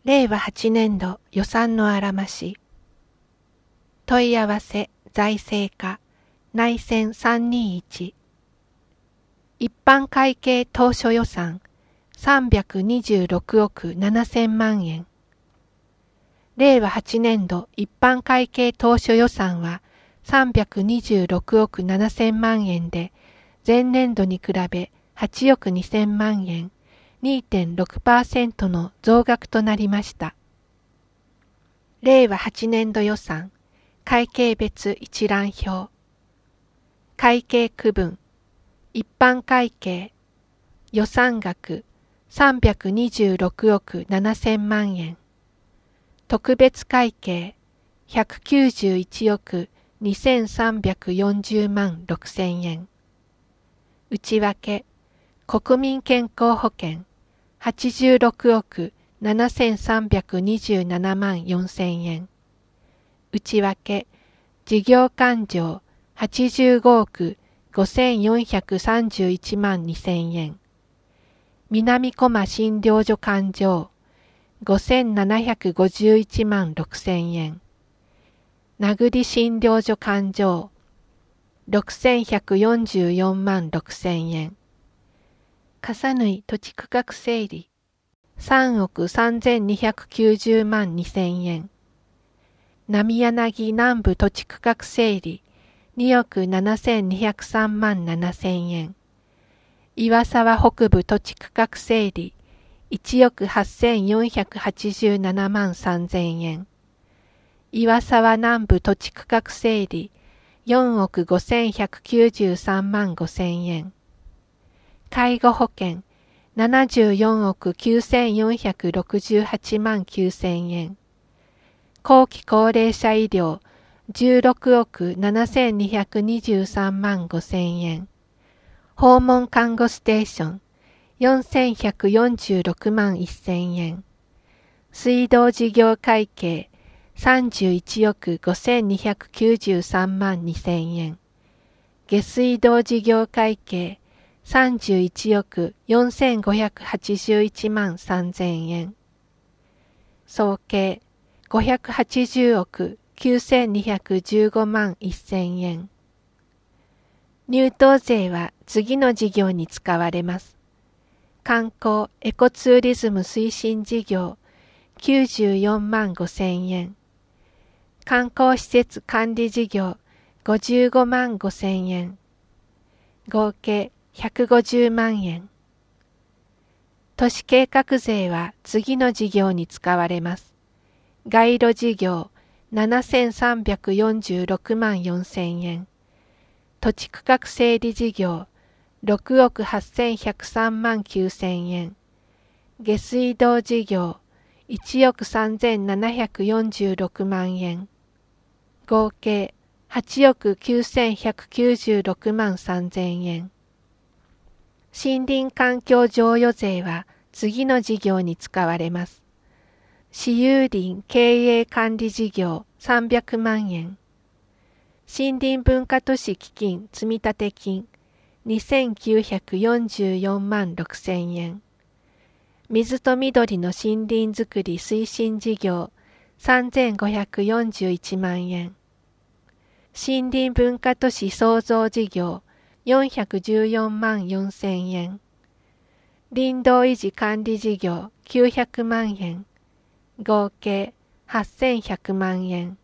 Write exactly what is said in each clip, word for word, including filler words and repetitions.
れいわはちねんど予算のあらまし。問い合わせ財政課内線さんにいち。一般会計当初予算さんびゃくにじゅうろくおくななせんまんえん。れいわはちねんど一般会計当初予算はさんびゃくにじゅうろくおくななせんまんえんで、前年度に比べはちおくにせんまんえん、にてんろくパーセント の増額となりました。れいわはちねんど予算会計別一覧表。会計区分一般会計予算額さんびゃくにじゅうろくおくななせんまんえん、特別会計ひゃくきゅうじゅういちおくにせんさんびゃくよんじゅうまんろくせんえん、内訳国民健康保険はちじゅうろくおくななせんさんびゃくにじゅうななまんよんせんえん、内訳事業勘定はちじゅうごおくごせんよんひゃくさんじゅういちまんにせんえん、南駒診療所勘定ごせんななひゃくごじゅういちまんろくせんえん、名栗診療所勘定ろくせんひゃくよんじゅうよんまんろくせんえん、笠縫土地区画整理さんおくさんぜんにひゃくきゅうじゅうまんにせんえん、浪柳南部土地区画整理におくななせんにひゃくさんまんななせんえん、岩沢北部土地区画整理いちおくはっせんよんひゃくはちじゅうななまんさんぜんえん、岩沢南部土地区画整理よんおくごせんひゃくきゅうじゅうさんまんごせんえん、介護保険ななじゅうよんおくきゅうせんよんひゃくろくじゅうはちまんきゅうせんえん、後期高齢者医療じゅうろくおくななせんにひゃくにじゅうさんまんごせんえん、訪問看護ステーションよんせんひゃくよんじゅうろくまんせんえん、水道事業会計さんじゅういちおくごせんにひゃくきゅうじゅうさんまんにせんえん、下水道事業会計さんじゅういちおくよんせんごひゃくはちじゅういちまんさんぜんえん、総計ごひゃくはちじゅうおくきゅうせんにひゃくじゅうごまんせんえん。入湯税は次の事業に使われます。観光エコツーリズム推進事業きゅうじゅうよんまんごせんえん、観光施設管理事業ごじゅうごまんごせんえん、合計ひゃくごじゅうまんえん。都市計画税は次の事業に使われます。街路事業ななせんさんびゃくよんじゅうろくまんよんせんえん、土地区画整理事業ろくおくはっせんひゃくさんまんきゅうせんえん、下水道事業いちおくさんぜんななひゃくよんじゅうろくまんえん、合計はちおくきゅうせんひゃくきゅうじゅうろくまんさんぜんえん。森林環境譲与税は次の事業に使われます。私有林経営管理事業さんびゃくまんえん、森林文化都市基金積立金にせんきゅうひゃくよんじゅうよんまんろくせんえん、水と緑の森林づくり推進事業さんぜんごひゃくよんじゅういちまんえん、森林文化都市創造事業よんひゃくじゅうよんまんよんせんえん、林道維持管理事業きゅうひゃくまんえん、合計はっせんひゃくまんえん。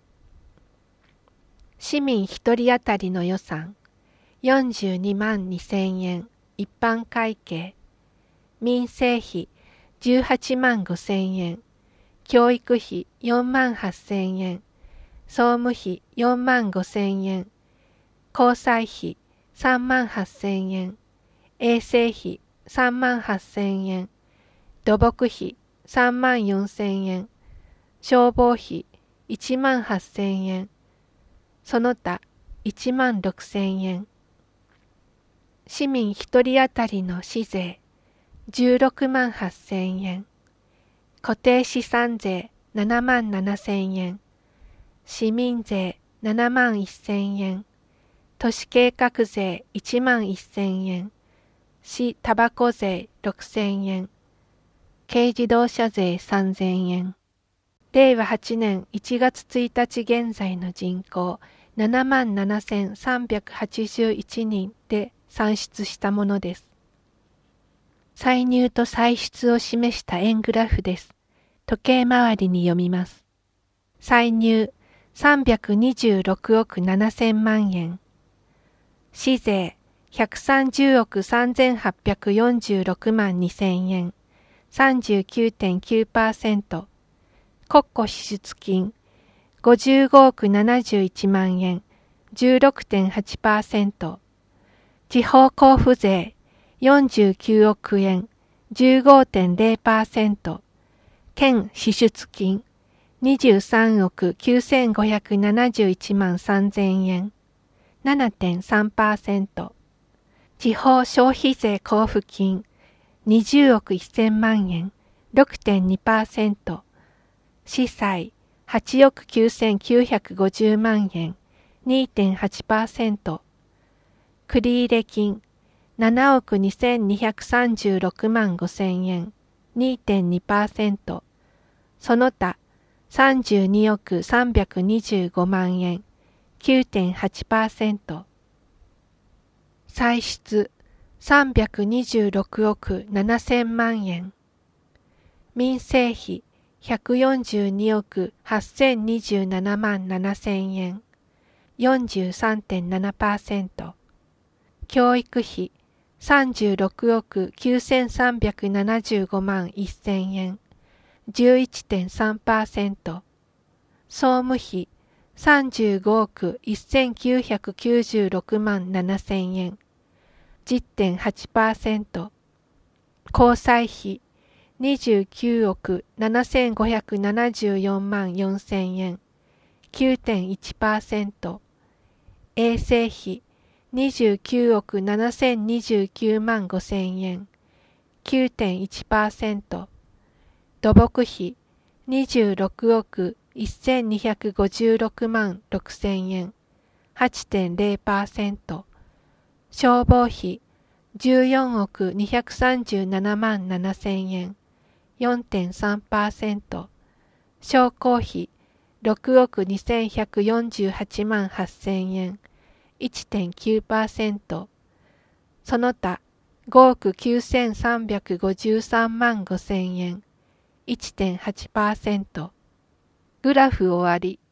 市民ひとり当たりの予算よんじゅうにまんにせんえん、一般会計、民生費じゅうはちまんごせんえん、教育費よんまんはっせんえん、総務費よんまんごせんえん、交際費さんまんはっせんえん、衛生費さんまんはっせんえん、土木費さんまんよんせんえん、消防費いちまんはっせんえん、その他いちまんろくせんえん。市民ひとり当たりの市税じゅうろくまんはっせんえん、固定資産税ななまんななせんえん、市民税ななまんせんえん、都市計画税いちまんせんえん、市たばこ税ろくせんえん、 軽自動車税さんぜんえん。れいわはちねんいちがつついたち現在の人口ななまんななせんさんびゃくはちじゅういちにんで算出したものです。歳入と歳出を示した円グラフです。時計回りに読みます。歳入さんびゃくにじゅうろくおくななせんまんえん。市税ひゃくさんじゅうおくさんぜんはっぴゃくよんじゅうろくまんにせんえん。さんじゅうきゅうてんきゅうパーセント。国庫支出金ごじゅうごおくななじゅういちまんえん。じゅうろくてんはちパーセント。地方交付税よんじゅうきゅうおくえん。じゅうごてんぜろパーセント。県支出金にじゅうさんおくきゅうせんごひゃくななじゅういちまんさんぜんえん。ななてんさんパーセント。地方消費税交付金にじゅうおくせんまんえん。ろくてんにパーセント。市債はちおくきゅうせんきゅうひゃくごじゅうまんえん。にてんはちパーセント。繰入金ななおくにせんにひゃくさんじゅうろくまんごせんえん。にてんにパーセント。その他さんじゅうにおくさんびゃくにじゅうごまんえん。きゅうてんはちパーセント。歳出さんびゃくにじゅうろくおくななせんまんえん。民生費ひゃくよんじゅうにおくはっせんにじゅうななまんななせんえん。よんじゅうさんてんななパーセント。教育費さんじゅうろくおくきゅうせんさんびゃくななじゅうごまんせんえん。じゅういってんさんパーセント。総務費さんじゅうごおくせんきゅうひゃくきゅうじゅうろくまんななせんえん。じゅってんはちパーセント。交際費にじゅうきゅうおくななせんごひゃくななじゅうよんまんよんせんえん。きゅうてんいちパーセント。衛生費にじゅうきゅうおくななせんにじゅうきゅうまんごせんえん。きゅうてんいちパーセント。土木費にじゅうろくおくせんにひゃくごじゅうろくまんろくせんえん。はちてんぜろパーセント。消防費じゅうよんおくにひゃくさんじゅうななまんななせんえん。よんてんさんパーセント。商工費ろくおくにせんひゃくよんじゅうはちまんはっせんえん。いってんきゅうパーセント。その他ごおくきゅうせんさんびゃくごじゅうさんまんごせんえん。いってんはちパーセント。グラフ終わり。